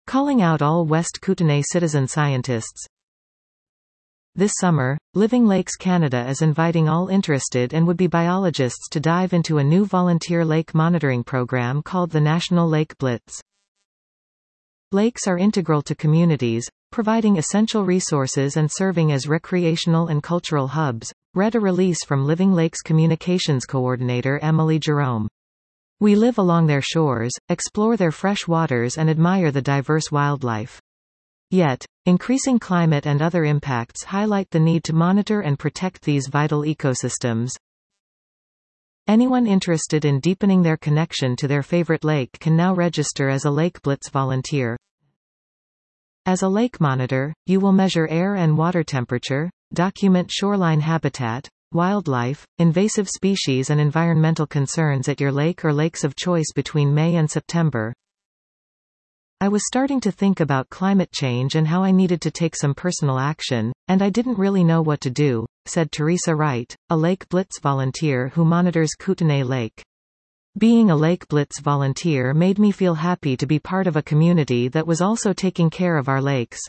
calling out all West Kootenay citizen scientists. This summer, Living Lakes Canada is inviting all interested and would-be biologists to dive into a new volunteer lake monitoring program called the National Lake Blitz. Lakes are integral to communities, providing essential resources and serving as recreational and cultural hubs, read a release from Living Lakes Communications Coordinator Emily Jerome. We live along their shores, explore their fresh waters and admire the diverse wildlife. Yet, increasing climate and other impacts highlight the need to monitor and protect these vital ecosystems. Anyone interested in deepening their connection to their favorite lake can now register as a Lake Blitz volunteer. As a lake monitor, you will measure air and water temperature, document shoreline habitat, wildlife, invasive species and environmental concerns at your lake or lakes of choice between May and September. I was starting to think about climate change and how I needed to take some personal action, and I didn't really know what to do, said Teresa Wright, a Lake Blitz volunteer who monitors Kootenay Lake. Being a Lake Blitz volunteer made me feel happy to be part of a community that was also taking care of our lakes.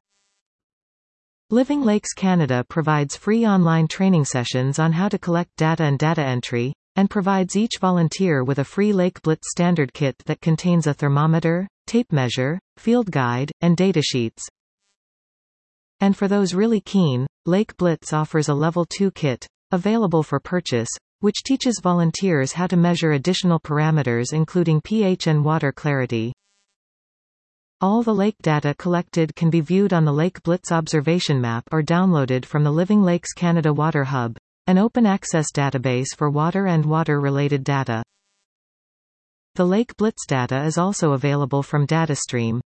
Living Lakes Canada provides free online training sessions on how to collect data and data entry, and provides each volunteer with a free Lake Blitz standard kit that contains a thermometer, tape measure, field guide, and datasheets. And for those really keen, Lake Blitz offers a Level 2 kit, available for purchase, which teaches volunteers how to measure additional parameters including pH and water clarity. All the lake data collected can be viewed on the Lake Blitz observation map or downloaded from the Living Lakes Canada Water Hub, an open-access database for water and water-related data. The Lake Blitz data is also available from DataStream.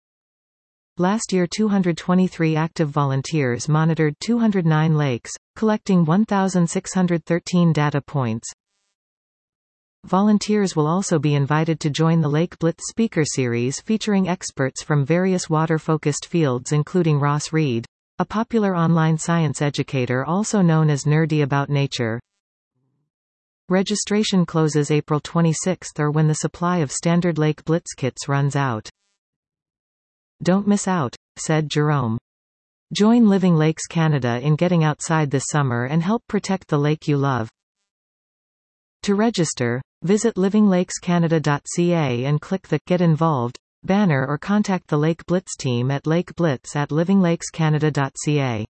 Last year 223 active volunteers monitored 209 lakes, collecting 1,613 data points. Volunteers will also be invited to join the Lake Blitz speaker series featuring experts from various water-focused fields including Ross Reed, a popular online science educator also known as Nerdy About Nature. Registration closes April 26 or when the supply of standard Lake Blitz kits runs out. Don't miss out, said Jerome. Join Living Lakes Canada in getting outside this summer and help protect the lake you love. To register, visit livinglakescanada.ca and click the Get Involved banner or contact the Lake Blitz team at lakeblitz@livinglakescanada.ca.